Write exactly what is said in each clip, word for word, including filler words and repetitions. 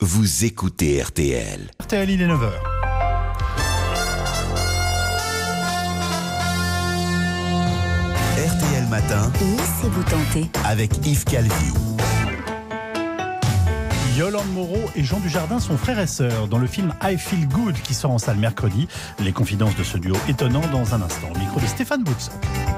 vous écoutez R T L. R T L, il est neuf heures. R T L Matin. Laissez-vous tenter. Avec Yves Calvi. Yolande Moreau et Jean Dujardin sont frères et sœurs dans le film I Feel Good qui sort en salle mercredi. Les confidences de ce duo étonnant dans un instant. Au micro de Stéphane Boutson.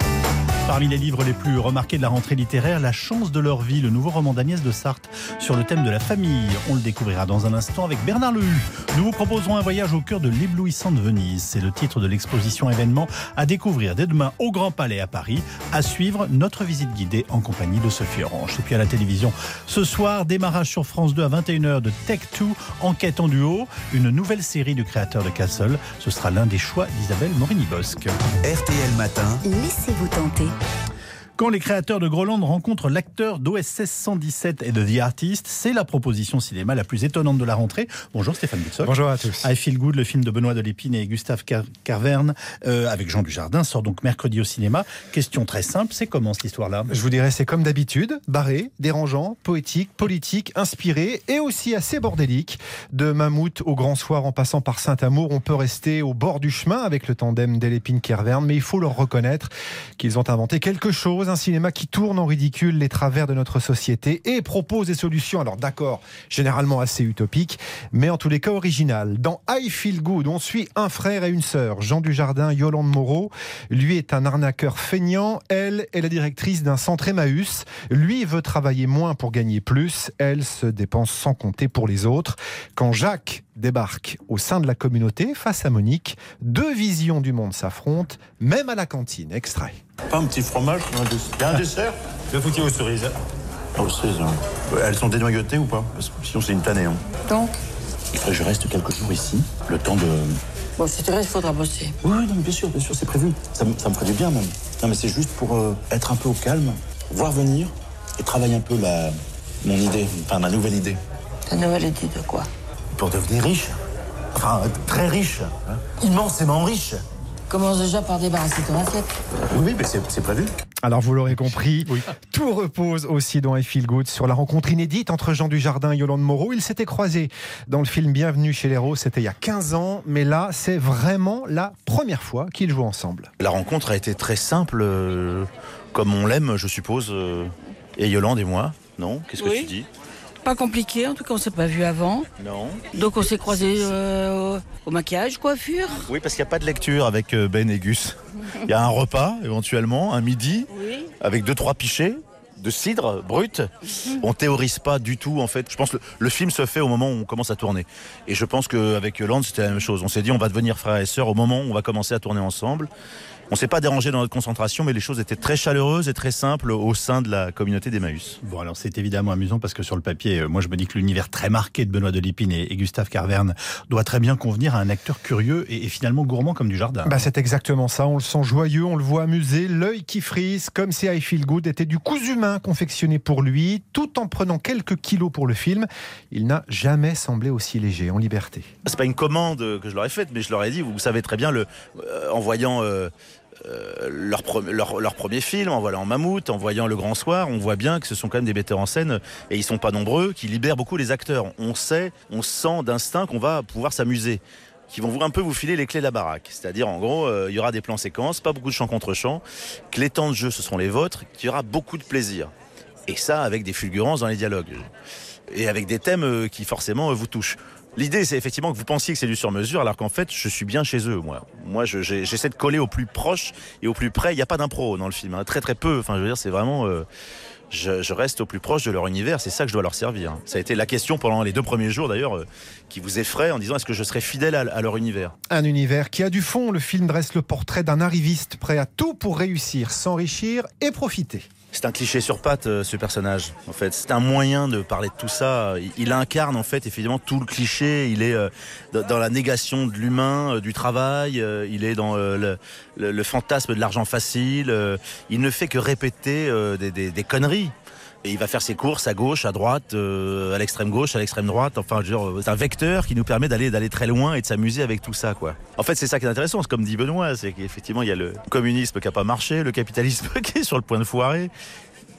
Parmi les livres les plus remarqués de la rentrée littéraire, La chance de leur vie, le nouveau roman d'Agnès de Sarthe sur le thème de la famille. On le découvrira dans un instant avec Bernard Lehu. Nous vous proposerons un voyage au cœur de l'éblouissante Venise. C'est le titre de l'exposition événement à découvrir dès demain au Grand Palais à Paris. À suivre, notre visite guidée en compagnie de Sophie Orange. Et puis à la télévision, ce soir, démarrage sur France deux à vingt et une heures de Tech deux, Enquête en duo, une nouvelle série du créateur de Castle. Ce sera l'un des choix d'Isabelle Morini-Bosque. R T L Matin. Laissez-vous tenter. Quand les créateurs de Groland rencontrent l'acteur d'O S S cent dix-sept et de The Artist, c'est la proposition cinéma la plus étonnante de la rentrée. Bonjour Stéphane Boutsock. Bonjour à tous. I Feel Good, le film de Benoît Delépine et Gustave Car- Carverne, euh, avec Jean Dujardin, sort donc mercredi au cinéma. Question très simple, c'est comment cette histoire-là ? Je vous dirais, c'est comme d'habitude, barré, dérangeant, poétique, politique, inspiré et aussi assez bordélique. De Mammouth au Grand Soir en passant par Saint-Amour, on peut rester au bord du chemin avec le tandem Delépine-Carverne, mais il faut leur reconnaître qu'ils ont inventé quelque chose, un cinéma qui tourne en ridicule les travers de notre société et propose des solutions, alors d'accord, généralement assez utopiques, mais en tous les cas originales. Dans I Feel Good, on suit un frère et une sœur, Jean Dujardin, Yolande Moreau. Lui est un arnaqueur feignant, elle est la directrice d'un centre Emmaüs. Lui veut travailler moins pour gagner plus, elle se dépense sans compter pour les autres. Quand Jacques débarque au sein de la communauté face à Monique, deux visions du monde s'affrontent, même à la cantine. Extrait. Pas un petit fromage, un dessert. Il y a un dessert. Le foutu aux cerises. Aux cerises, hein. Elles sont dénoyautées ou pas? Parce que sinon c'est une tannée. Hein. Donc Il faudrait que je reste quelques jours ici, le temps de... Bon, si tu restes, il faudra bosser. Oui, oui, non, bien sûr, bien sûr, c'est prévu. Ça, me- ça me ferait du bien même. Non mais c'est juste pour euh, être un peu au calme, voir venir et travailler un peu la... mon idée, enfin ma nouvelle idée. Ta nouvelle idée de quoi? Pour devenir riche. Enfin, très riche. Hein. Immensément riche. Commence déjà par débarrasser ton assiette. Oui, oui, mais c'est, c'est prévu. Alors vous l'aurez compris, oui. Tout repose aussi dans I Feel Good sur la rencontre inédite entre Jean Dujardin et Yolande Moreau. Ils s'étaient croisés dans le film Bienvenue chez les Roses, c'était il y a quinze ans, mais là c'est vraiment la première fois qu'ils jouent ensemble. La rencontre a été très simple, euh, comme on l'aime, je suppose, euh, et Yolande et moi. Non? Qu'est-ce que Oui. tu dis? Pas compliqué, en tout cas on s'est pas vu avant. Non. Donc on s'est croisés euh, au maquillage, coiffure. Oui, parce qu'il n'y a pas de lecture avec euh, Ben et Gus. Il y a un repas, éventuellement, un midi, Oui. avec deux, trois pichets de cidre brut. On théorise pas du tout, en fait. Je pense que le, le film se fait au moment où on commence à tourner. Et je pense qu'avec Yolande, c'était la même chose. On s'est dit, on va devenir frères et sœurs au moment où on va commencer à tourner ensemble. On s'est pas dérangé dans notre concentration, mais les choses étaient très chaleureuses et très simples au sein de la communauté d'Emmaüs. Bon, alors c'est évidemment amusant parce que sur le papier, euh, moi je me dis que l'univers très marqué de Benoît Delépine et, et Gustave Carverne doit très bien convenir à un acteur curieux et, et finalement gourmand comme Dujardin. Bah c'est exactement ça, on le sent joyeux, on le voit amusé, l'œil qui frise, comme si I Feel Good était du cousu main confectionné pour lui, tout en prenant quelques kilos pour le film. Il n'a jamais semblé aussi léger, en liberté. C'est pas une commande que je leur ai faite, mais je leur ai dit, vous savez très bien, le, euh, en voyant euh, euh, leur, pre- leur, leur premier film, en voyant Mammouth, en voyant Le Grand Soir, on voit bien que ce sont quand même des metteurs en scène, et ils sont pas nombreux, qui libèrent beaucoup les acteurs. On sait, on sent d'instinct qu'on va pouvoir s'amuser, qui vont vous un peu vous filer les clés de la baraque. C'est-à-dire, en gros, euh, il y aura des plans séquences, pas beaucoup de chants contre chants, que les temps de jeu, ce seront les vôtres, qu'il y aura beaucoup de plaisir. Et ça, avec des fulgurances dans les dialogues. Et avec des thèmes euh, qui, forcément, euh, vous touchent. L'idée, c'est effectivement que vous pensiez que c'est du sur-mesure, alors qu'en fait, je suis bien chez eux, moi. Moi, je, j'ai, j'essaie de coller au plus proche et au plus près. Il n'y a pas d'impro dans le film, hein. Très très peu. Enfin, je veux dire, c'est vraiment... Euh, je, je reste au plus proche de leur univers. C'est ça que je dois leur servir. Ça a été la question pendant les deux premiers jours, d'ailleurs, euh, qui vous effraie en disant, est-ce que je serai fidèle à, à leur univers ? Un univers qui a du fond, le film dresse le portrait d'un arriviste prêt à tout pour réussir, s'enrichir et profiter. C'est un cliché sur pattes, euh, ce personnage. En fait, c'est un moyen de parler de tout ça. Il, il incarne en fait, effectivement, tout le cliché. Il est euh, dans, dans la négation de l'humain, euh, du travail. Euh, il est dans euh, le, le, le fantasme de l'argent facile. Euh, il ne fait que répéter euh, des, des, des conneries. Et il va faire ses courses à gauche, à droite, euh, à l'extrême gauche, à l'extrême droite. Enfin, je veux dire, c'est un vecteur qui nous permet d'aller d'aller très loin et de s'amuser avec tout ça, quoi. En fait, c'est ça qui est intéressant. C'est comme dit Benoît, c'est qu'effectivement, il y a le communisme qui a pas marché, le capitalisme qui est sur le point de foirer.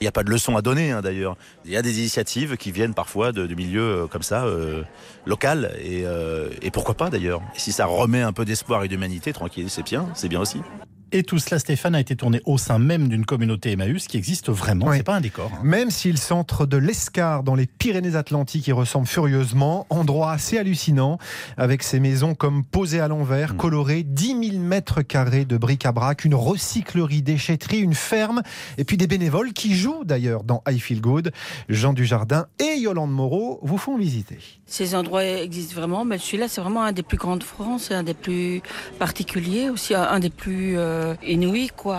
Il n'y a pas de leçon à donner, hein, d'ailleurs. Il y a des initiatives qui viennent parfois de, de milieux euh, comme ça, euh, local, et, euh, et pourquoi pas d'ailleurs. Et si ça remet un peu d'espoir et d'humanité, tranquille, c'est bien, c'est bien aussi. Et tout cela, Stéphane, a été tourné au sein même d'une communauté Emmaüs qui existe vraiment. Oui. C'est pas un décor. Hein. Même si le centre de l'Escar dans les Pyrénées-Atlantiques y ressemble furieusement, endroit assez hallucinant, avec ses maisons comme posées à l'envers, mmh. colorées, dix mille mètres carrés de bric-à-brac, une recyclerie, déchetterie, une ferme, et puis des bénévoles qui jouent d'ailleurs dans I Feel Good. Jean Dujardin et Yolande Moreau vous font visiter. Ces endroits existent vraiment, mais celui-là, c'est vraiment un des plus grands de France, un des plus particuliers, aussi un des plus euh, inouïs, quoi.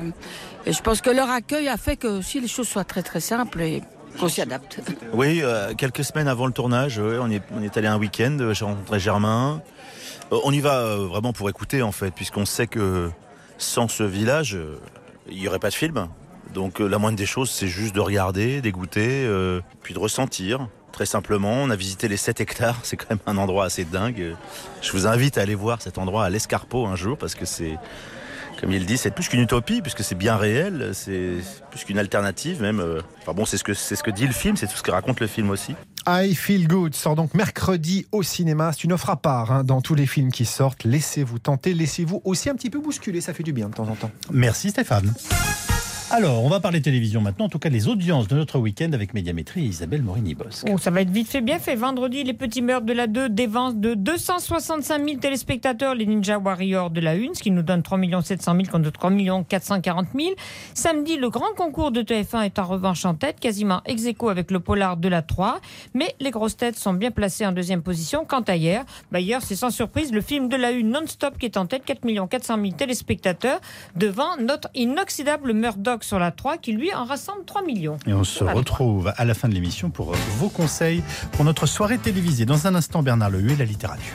Et je pense que leur accueil a fait que aussi les choses soient très très simples et qu'on s'y adapte. Oui, euh, quelques semaines avant le tournage, ouais, on, est, on est allé un week-end, j'ai rencontré Germain. Euh, on y va euh, vraiment pour écouter, en fait, puisqu'on sait que sans ce village, euh, il n'y aurait pas de film. Donc euh, la moindre des choses, c'est juste de regarder, d'écouter, euh, puis de ressentir. Très simplement, on a visité les sept hectares, c'est quand même un endroit assez dingue. Je vous invite à aller voir cet endroit à l'Escarpeau un jour, parce que c'est, comme il dit, c'est plus qu'une utopie, puisque c'est bien réel, c'est plus qu'une alternative même. Enfin bon, c'est ce que, c'est ce que dit le film, c'est tout ce que raconte le film aussi. I Feel Good sort donc mercredi au cinéma. C'est une offre à part hein, dans tous les films qui sortent. Laissez-vous tenter, laissez-vous aussi un petit peu bousculer, ça fait du bien de temps en temps. Merci Stéphane. Alors, on va parler télévision maintenant, en tout cas les audiences de notre week-end avec Médiamétrie et Isabelle Morini-Bosque. Oh, ça va être vite fait, bien fait. Vendredi, les petits meurtres de la deux dévancent de deux cent soixante-cinq mille téléspectateurs les Ninja Warriors de la une, ce qui nous donne trois millions sept cent mille contre trois millions quatre cent quarante mille. Samedi, le grand concours de T F un est en revanche en tête, quasiment ex aequo avec le polar de la trois. Mais les grosses têtes sont bien placées en deuxième position. Quant à hier, bah hier c'est sans surprise le film de la une non-stop qui est en tête, quatre millions quatre cent mille téléspectateurs, devant notre inoxydable Murdoch sur la trois qui lui en rassemble trois millions. Et on se retrouve à la fin de l'émission pour vos conseils pour notre soirée télévisée. Dans un instant, Bernard Lehu et la littérature.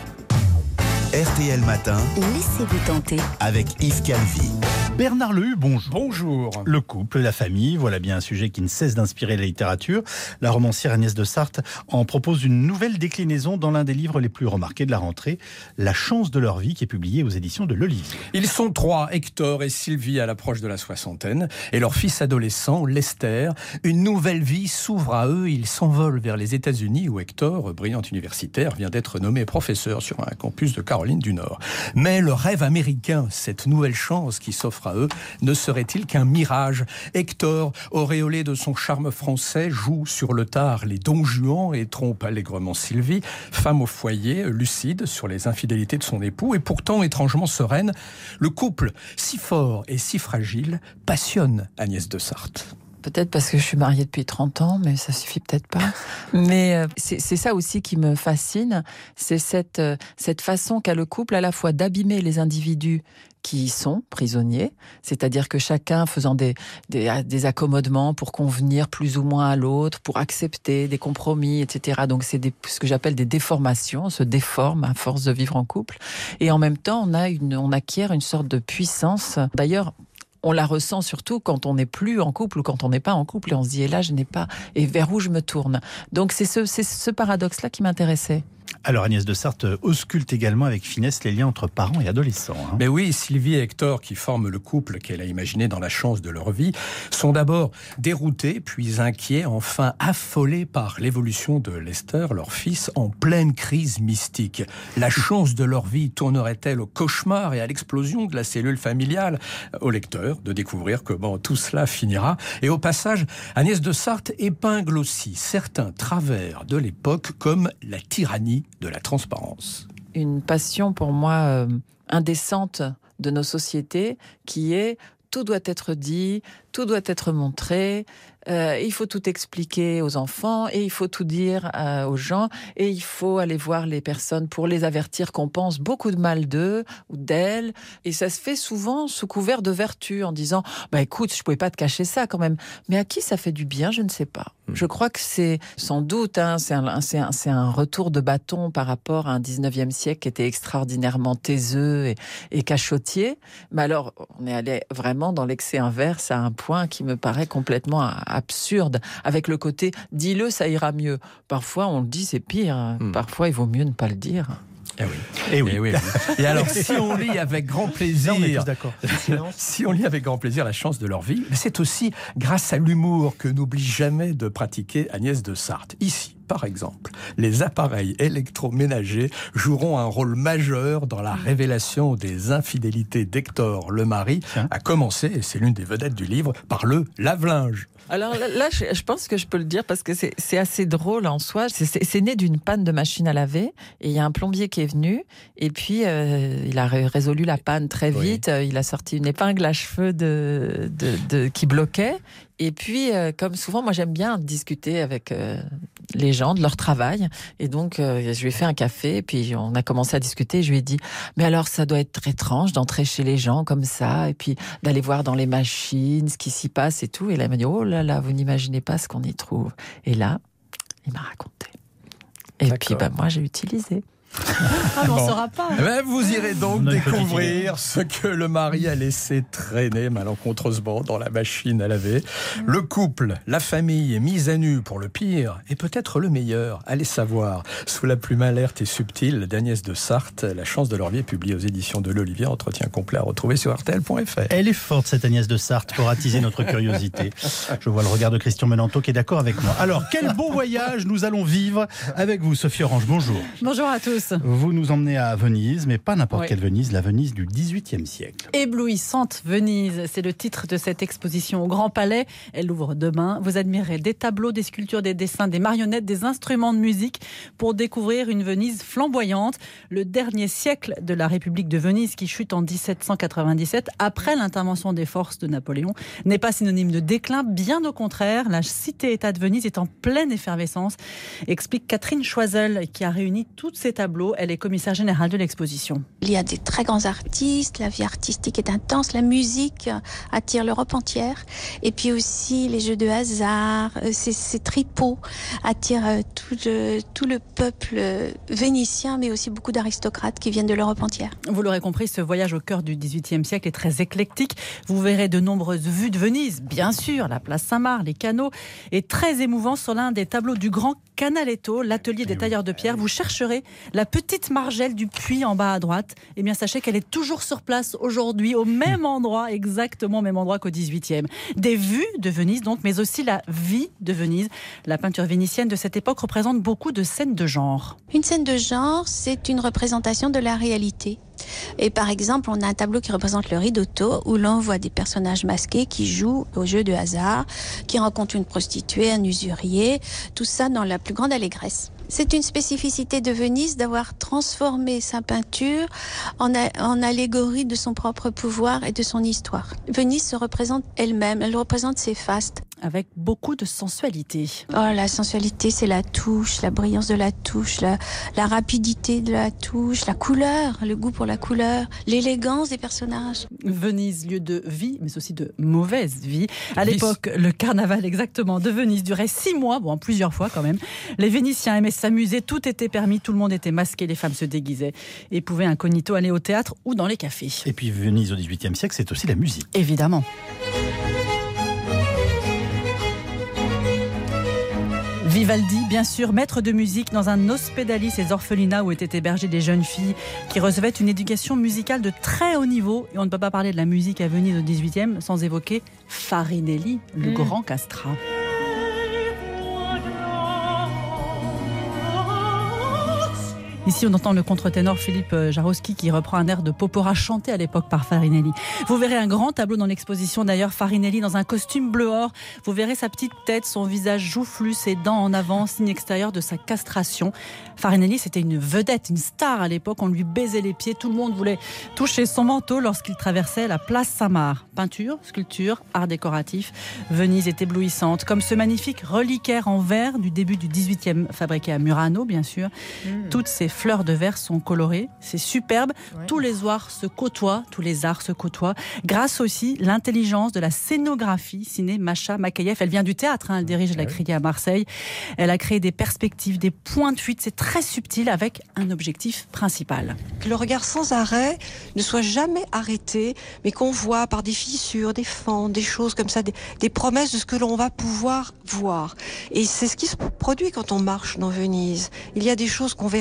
R T L Matin. Laissez-vous tenter. Avec Yves Calvi. Bernard Lehu, bonjour. Bonjour. Le couple, la famille, voilà bien un sujet qui ne cesse d'inspirer la littérature. La romancière Agnès de Sarthe en propose une nouvelle déclinaison dans l'un des livres les plus remarqués de la rentrée, La chance de leur vie, qui est publié aux éditions de l'Olivier. Ils sont trois, Hector et Sylvie à l'approche de la soixantaine, et leur fils adolescent, Lester. Une nouvelle vie s'ouvre à eux, ils s'envolent vers les États-Unis où Hector, brillant universitaire, vient d'être nommé professeur sur un campus de Caroline du Nord. Mais le rêve américain, cette nouvelle chance qui s'offre à eux, ne serait-il qu'un mirage? Hector, auréolé de son charme français, joue sur le tard les Don Juan et trompe allègrement Sylvie, femme au foyer, lucide sur les infidélités de son époux et pourtant étrangement sereine. Le couple, si fort et si fragile, passionne Agnès de Sarthe. Peut-être parce que je suis mariée depuis trente ans, mais ça suffit peut-être pas. Mais euh, c'est, c'est ça aussi qui me fascine, c'est cette, euh, cette façon qu'a le couple à la fois d'abîmer les individus qui y sont prisonniers, c'est-à-dire que chacun faisant des, des, des accommodements pour convenir plus ou moins à l'autre, pour accepter des compromis, et cetera. Donc c'est des, ce que j'appelle des déformations, on se déforme à force de vivre en couple. Et en même temps, on, a une, on acquiert une sorte de puissance. D'ailleurs, on la ressent surtout quand on n'est plus en couple ou quand on n'est pas en couple et on se dit, et là, je n'ai pas, et vers où je me tourne. Donc c'est ce, c'est ce paradoxe-là qui m'intéressait. Alors Agnès de Sarthe ausculte également avec finesse les liens entre parents et adolescents. Hein. Mais oui, Sylvie et Hector, qui forment le couple qu'elle a imaginé dans La chance de leur vie, sont d'abord déroutés, puis inquiets, enfin affolés par l'évolution de Lester, leur fils, en pleine crise mystique. La chance de leur vie tournerait-elle au cauchemar et à l'explosion de la cellule familiale? Au lecteur de découvrir comment tout cela finira. Et au passage, Agnès de Sarthe épingle aussi certains travers de l'époque, comme la tyrannie de la transparence. Une passion pour moi euh, indécente de nos sociétés qui est tout doit être dit, tout doit être montré, euh, il faut tout expliquer aux enfants et il faut tout dire euh, aux gens et il faut aller voir les personnes pour les avertir qu'on pense beaucoup de mal d'eux ou d'elles. Et ça se fait souvent sous couvert de vertu en disant bah écoute, je pouvais pas te cacher ça quand même. Mais à qui ça fait du bien, je ne sais pas. Mmh. Je crois que c'est sans doute hein, c'est, un, c'est, un, c'est un retour de bâton par rapport à un dix-neuvième siècle qui était extraordinairement taiseux et, et cachotier. Mais alors, on est allé vraiment dans l'excès inverse à un point qui me paraît complètement absurde, avec le côté « dis-le, ça ira mieux ». Parfois, on le dit, c'est pire. Mmh. Parfois, il vaut mieux ne pas le dire. Eh oui. Et oui. Et, oui, oui. Et alors, si on lit avec grand plaisir, Là, on est tous d'accord. si on lit avec grand plaisir la chance de leur vie, c'est aussi grâce à l'humour que n'oublie jamais de pratiquer Agnès de Sarthe. Ici, par exemple, les appareils électroménagers joueront un rôle majeur dans la révélation des infidélités d'Hector le mari, à commencer, et c'est l'une des vedettes du livre, par le lave-linge. Alors là, là, je, je pense que je peux le dire parce que c'est, c'est assez drôle en soi. C'est, c'est, c'est né d'une panne de machine à laver et il y a un plombier qui est venu et puis euh, il a ré- résolu la panne très vite. Oui. Il a sorti une épingle à cheveux de, de, de, qui bloquait. Et puis, euh, comme souvent, moi j'aime bien discuter avec euh, les gens de leur travail. Et donc, euh, je lui ai fait un café, et puis on a commencé à discuter. Je lui ai dit, mais alors ça doit être étrange d'entrer chez les gens comme ça, et puis d'aller voir dans les machines ce qui s'y passe et tout. Et là, il m'a dit, oh là là, vous n'imaginez pas ce qu'on y trouve. Et là, il m'a raconté. Et D'accord. puis, bah, moi, j'ai utilisé. Ah, mais on ne bon. saura pas. Eh ben, vous irez donc découvrir ce que le mari a laissé traîner malencontreusement dans la machine à laver. Mmh. Le couple, la famille est mise à nu pour le pire et peut-être le meilleur. Allez savoir. Sous la plume alerte et subtile d'Agnès de Sarthe, La chance de leur vie est publiée aux éditions de l'Olivier. Entretien complet à retrouver sur R T L point F R. Elle est forte, cette Agnès de Sarthe, pour attiser notre curiosité. Je vois le regard de Christian Menanto qui est d'accord avec moi. Alors, quel beau voyage nous allons vivre avec vous, Sophie Orange. Bonjour. Bonjour à tous. Vous nous emmenez à Venise, mais pas n'importe oui. quelle Venise, la Venise du dix-huitième siècle. Éblouissante Venise, c'est le titre de cette exposition au Grand Palais. Elle ouvre demain. Vous admirez des tableaux, des sculptures, des dessins, des marionnettes, des instruments de musique pour découvrir une Venise flamboyante. Le dernier siècle de la République de Venise qui chute en dix-sept cent quatre-vingt-dix-sept après l'intervention des forces de Napoléon n'est pas synonyme de déclin. Bien au contraire, la cité-État de Venise est en pleine effervescence, explique Catherine Choiseul qui a réuni tous ces tableaux. Elle est commissaire générale de l'exposition. Il y a des très grands artistes, la vie artistique est intense, la musique attire l'Europe entière. Et puis aussi les jeux de hasard, ces, ces tripots attirent tout le, tout le peuple vénitien, mais aussi beaucoup d'aristocrates qui viennent de l'Europe entière. Vous l'aurez compris, ce voyage au cœur du dix-huitième siècle est très éclectique. Vous verrez de nombreuses vues de Venise, bien sûr, la place Saint-Marc, les canaux, et très émouvant sur l'un des tableaux du grand Canaletto, l'atelier des tailleurs de pierre. Vous chercherez la petite Margelle du puits en bas à droite. Eh bien, sachez qu'elle est toujours sur place aujourd'hui, au même endroit, exactement au même endroit qu'au dix-huitième. Des vues de Venise, donc, mais aussi la vie de Venise. La peinture vénitienne de cette époque représente beaucoup de scènes de genre. Une scène de genre, c'est une représentation de la réalité. Et par exemple, on a un tableau qui représente le Ridotto, où l'on voit des personnages masqués qui jouent au jeu de hasard, qui rencontrent une prostituée, un usurier, tout ça dans la plus grande allégresse. C'est une spécificité de Venise d'avoir transformé sa peinture en, a, en allégorie de son propre pouvoir et de son histoire. Venise se représente elle-même, elle représente ses fastes. Avec beaucoup de sensualité. Oh, la sensualité, c'est la touche, la brillance de la touche, la, la rapidité de la touche, la couleur, le goût pour la couleur, l'élégance des personnages. Venise, lieu de vie, mais aussi de mauvaise vie. À l'époque, le carnaval exactement de Venise durait six mois, bon, plusieurs fois quand même. Les Vénitiens aimaient s'amuser, tout était permis, tout le monde était masqué, les femmes se déguisaient et pouvaient incognito aller au théâtre ou dans les cafés. Et puis Venise au dix-huitième siècle, c'est aussi la musique. Évidemment. Vivaldi, bien sûr, maître de musique dans un hospédalis, ces orphelinats où étaient hébergées des jeunes filles qui recevaient une éducation musicale de très haut niveau. Et on ne peut pas parler de la musique à Venise au dix-huitième sans évoquer Farinelli, le mmh. grand castrat. Ici, on entend le contre-ténor Philippe Jarowski qui reprend un air de Popora chanté à l'époque par Farinelli. Vous verrez un grand tableau dans l'exposition, d'ailleurs, Farinelli dans un costume bleu-or. Vous verrez sa petite tête, son visage joufflu, ses dents en avant, signe extérieur de sa castration. Farinelli, c'était une vedette, une star à l'époque. On lui baisait les pieds, tout le monde voulait toucher son manteau lorsqu'il traversait la place Saint-Marc. Peinture, sculpture, art décoratif. Venise est éblouissante, comme ce magnifique reliquaire en verre du début du dix-huitième, fabriqué à Murano, bien sûr. Mmh. Toutes ces fleurs de verre sont colorées, c'est superbe. Ouais. Tous les arts se côtoient, tous les arts se côtoient, grâce aussi à l'intelligence de la scénographie signée Macha Makayev. Elle vient du théâtre, hein, elle dirige ouais. la Criée à Marseille. Elle a créé des perspectives, des points de fuite, c'est très subtil avec un objectif principal. Que le regard sans arrêt ne soit jamais arrêté, mais qu'on voit par des fissures, des fentes, des choses comme ça, des, des promesses de ce que l'on va pouvoir voir. Et c'est ce qui se produit quand on marche dans Venise. Il y a des choses qu'on verra à peine,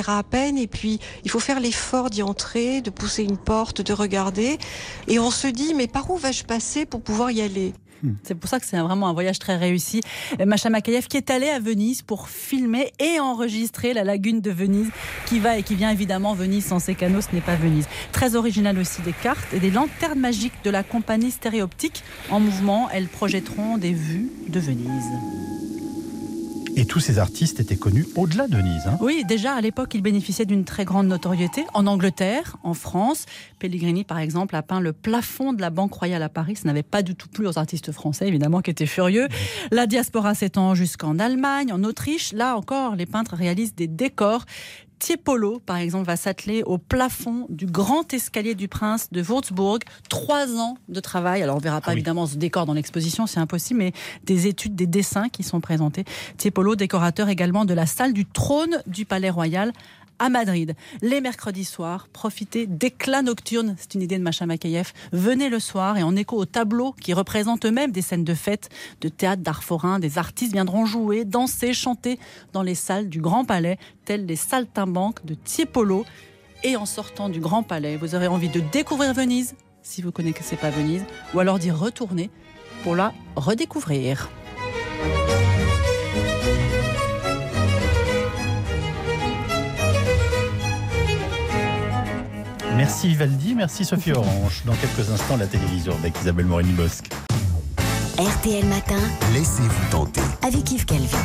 peine et puis il faut faire l'effort d'y entrer, de pousser une porte, de regarder. Et on se dit, mais par où vais-je passer pour pouvoir y aller ? C'est pour ça que c'est vraiment un voyage très réussi. Masha Makayev qui est allée à Venise pour filmer et enregistrer la lagune de Venise, qui va et qui vient évidemment. Venise sans ses canaux, ce n'est pas Venise. Très original aussi, des cartes et des lanternes magiques de la compagnie Stéréoptique en mouvement. Elles projetteront des vues de Venise. Et tous ces artistes étaient connus au-delà de Venise. Hein. Oui, déjà à l'époque, ils bénéficiaient d'une très grande notoriété. En Angleterre, en France, Pellegrini, par exemple, a peint le plafond de la Banque Royale à Paris. Ça n'avait pas du tout plu aux artistes français, évidemment, qui étaient furieux. La diaspora s'étend jusqu'en Allemagne, en Autriche. Là encore, les peintres réalisent des décors. Tiepolo, par exemple, va s'atteler au plafond du grand escalier du prince de Würzburg. Trois ans de travail. Alors, on ne verra pas ah oui. évidemment ce décor dans l'exposition, c'est impossible, mais des études, des dessins qui sont présentés. Tiepolo, décorateur également de la salle du trône du Palais Royal à Madrid. Les mercredis soirs, profitez d'éclats nocturnes. C'est une idée de Masha Makayev. Venez le soir et en écho aux tableaux qui représentent eux-mêmes des scènes de fête, de théâtre, d'art forain, des artistes viendront jouer, danser, chanter dans les salles du Grand Palais, telles les saltimbanques de Tiepolo. Et en sortant du Grand Palais, vous aurez envie de découvrir Venise, si vous ne connaissez pas Venise, ou alors d'y retourner pour la redécouvrir. Merci Vivaldi, merci Sophie Orange. Dans quelques instants, la télévision avec Isabelle Morini-Bosque. R T L Matin. Laissez-vous tenter. Avec Yves Calvi.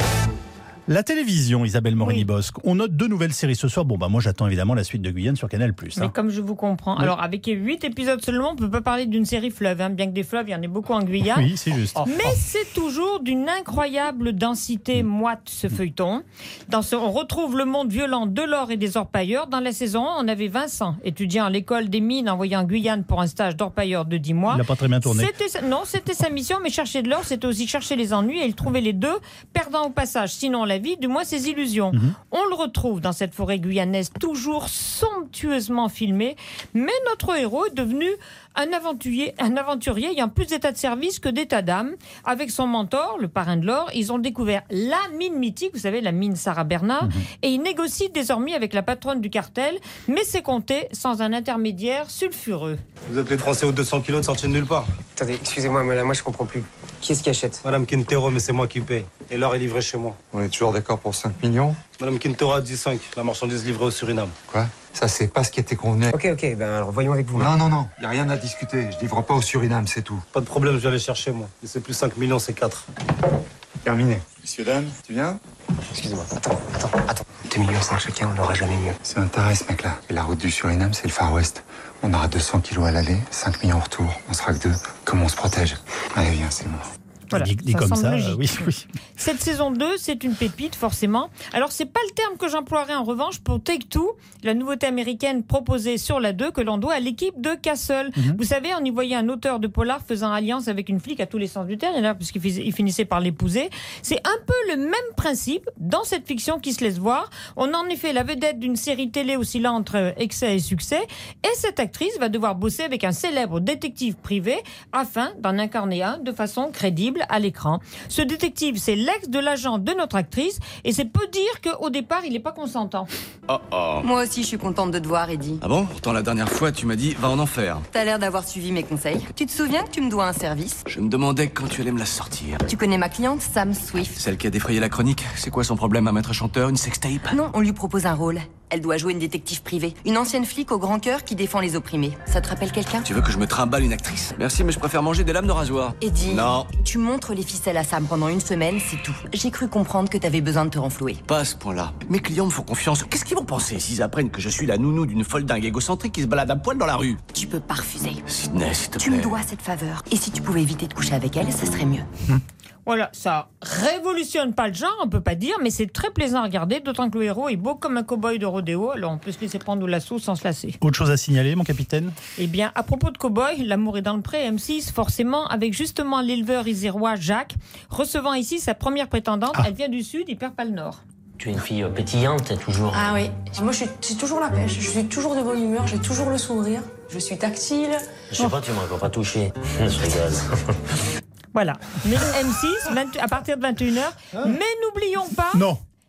La télévision, Isabelle Morini-Bosque. On note deux nouvelles séries ce soir. Bon, bah moi, j'attends évidemment la suite de Guyane sur Canal plus. Mais hein. comme je vous comprends. Oui. Alors, avec huit épisodes seulement, on ne peut pas parler d'une série fleuve. Hein, bien que des fleuves, il y en ait beaucoup en Guyane. Oui, c'est juste. Mais oh. c'est toujours d'une incroyable densité moite, ce feuilleton. Dans ce, on retrouve le monde violent de l'or et des orpailleurs. Dans la saison un, on avait Vincent, étudiant à l'école des mines, envoyé en Guyane pour un stage d'orpailleur de dix mois. Il n'a pas très bien tourné. C'était, non, c'était sa mission, mais chercher de l'or, c'était aussi chercher les ennuis. Et il trouvait les deux, perdant au passage, sinon la vie, du moins ses illusions. Mmh. On le retrouve dans cette forêt guyanaise, toujours somptueusement filmée, mais notre héros est devenu un aventurier, un aventurier ayant plus d'état de service que d'état d'âme. Avec son mentor, le parrain de l'or, ils ont découvert la mine mythique, vous savez, la mine Sarah Bernard, mmh. et ils négocient désormais avec la patronne du cartel, mais c'est compté sans un intermédiaire sulfureux. Vous êtes les Français aux deux cents kilos de sortie de nulle part. Attendez, excusez-moi, mais là, moi je comprends plus. Qui est-ce qui achète? Madame Quintero, mais c'est moi qui paye. Et l'or est livré chez moi. On est toujours d'accord pour cinq millions? Madame Quintero a dit cinq. La marchandise livrée au Suriname. Quoi? Ça, c'est pas ce qui était convenu. Ok, ok, ben alors voyons avec vous. Non, non, non, y a rien à discuter. Je livre pas au Suriname, c'est tout. Pas de problème, je vais aller chercher, moi. Et c'est plus cinq millions, c'est quatre. Terminé. Messieurs, dames, tu viens? Excusez-moi, attends, attends, attends. deux millions cinq chacun, on n'aura jamais mieux. C'est un taré, ce mec-là. Et la route du Suriname, c'est le Far West. On aura deux cents kilos à l'aller, cinq millions au retour. On sera que deux. Comment on se protège? Allez, viens, c'est bon. Voilà, dit, dit ça comme semble ça, logique. euh, oui, oui. Cette saison deux, c'est une pépite, forcément. Alors, c'est pas le terme que j'emploierais en revanche pour Take-Two, la nouveauté américaine proposée sur la deux, que l'on doit à l'équipe de Castle. Mm-hmm. Vous savez, on y voyait un auteur de polar faisant alliance avec une flic à tous les sens du terme, puisqu'il finissait par l'épouser. C'est un peu le même principe dans cette fiction qui se laisse voir. On a en effet la vedette d'une série télé oscillant entre excès et succès, et cette actrice va devoir bosser avec un célèbre détective privé afin d'en incarner un de façon crédible à l'écran. Ce détective, c'est l'ex de l'agent de notre actrice, et c'est peu dire qu'au départ, il n'est pas consentant. Oh oh. Moi aussi, je suis contente de te voir, Eddie. Ah bon? Pourtant, la dernière fois, tu m'as dit, va en enfer. T'as l'air d'avoir suivi mes conseils. Tu te souviens que tu me dois un service? Je me demandais quand tu allais me la sortir. Tu connais ma cliente, Sam Swift? Celle qui a défrayé la chronique. C'est quoi son problème à mettre chanteur, une sextape? Non, on lui propose un rôle. Elle doit jouer une détective privée. Une ancienne flic au grand cœur qui défend les opprimés. Ça te rappelle quelqu'un? Tu veux que je me trimballe une actrice? Merci, mais je préfère manger des lames de rasoir. Eddie, non. Tu montres les ficelles à Sam pendant une semaine, c'est tout. J'ai cru comprendre que t'avais besoin de te renflouer. Pas à ce point-là. Mes clients me font confiance. Qu'est-ce qu'ils vont penser s'ils apprennent que je suis la nounou d'une folle dingue égocentrique qui se balade à poil dans la rue? Tu peux pas refuser. Sydney, s'il te plaît. Tu me dois cette faveur. Et si tu pouvais éviter de coucher avec elle, ce serait mieux. Hum. Voilà, ça révolutionne pas le genre, on peut pas dire, mais c'est très plaisant à regarder, d'autant que le héros est beau comme un cow-boy de rodéo, alors on peut se laisser prendre au lasso sans se lasser. Autre chose à signaler, mon capitaine? Eh bien, à propos de cow-boy, L'amour est dans le pré, M six, forcément, avec justement l'éleveur isérois Jacques, recevant ici sa première prétendante, ah. Elle vient du sud, il perd pas le nord. Tu es une fille pétillante, t'es toujours... Ah oui, moi je suis, j'ai toujours la pêche, je suis toujours de bonne humeur, j'ai toujours le sourire, je suis tactile. Je sais oh. pas, tu m'as encore pas touché. Je rigole. Voilà, mais M six, vingt, à partir de vingt et une heures. Hein? Mais n'oublions pas, non.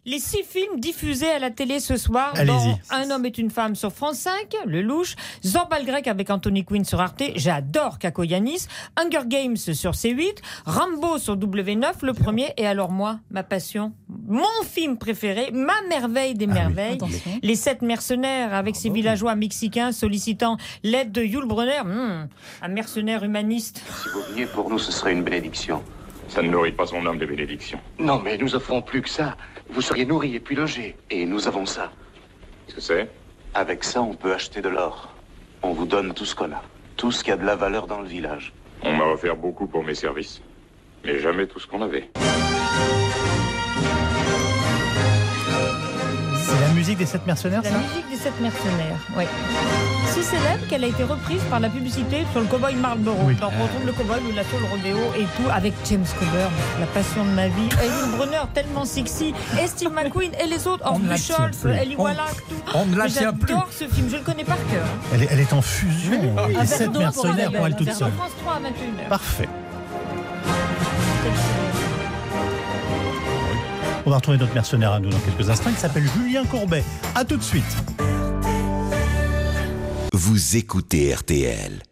Les six films diffusés à la télé ce soir. Allez-y. Dans Un homme est une femme sur France cinq, Le Louche, Zorba le Grec avec Anthony Quinn sur Arte, j'adore Kako Yanis, Hunger Games sur C huit, Rambo sur W neuf, le premier, et alors moi, ma passion, mon film préféré, ma merveille des merveilles, Attention. Les Sept Mercenaires avec ces villageois mexicains sollicitant l'aide de Yul Brynner, hmm, un mercenaire humaniste. Si vous veniez pour nous, ce serait une bénédiction. Ça ne nourrit pas son âme de bénédiction. Non, mais nous offrons plus que ça. Vous seriez nourris et puis logés. Et nous avons ça. Qu'est-ce que c'est? Avec ça, on peut acheter de l'or. On vous donne tout ce qu'on a. Tout ce qui a de la valeur dans le village. On m'a offert beaucoup pour mes services, mais jamais tout ce qu'on avait. C'est la musique des Sept Mercenaires, La ça? musique des Sept Mercenaires, oui. Si célèbre qu'elle a été reprise par la publicité sur le cowboy Marlboro. Oui. Donc on retrouve le cowboy, le lasso, le rodéo et tout avec James Coburn, la passion de ma vie. Yul Brynner, tellement sexy. Et Steve McQueen et les autres, On ne la Orville tient Scholz, plus. Ellie On- Wallach, tout. on ne la Mais tient plus. J'adore ce film, je le connais par cœur. Elle est, elle est en fusion. Un Les verre Sept d'eau pour Mercenaires Annabelle, pour elle un toute verre seule. de France trois à vingt et une heures. Parfait. On va retrouver notre mercenaire à nous dans quelques instants. Il s'appelle Julien Courbet. À tout de suite. Vous écoutez R T L.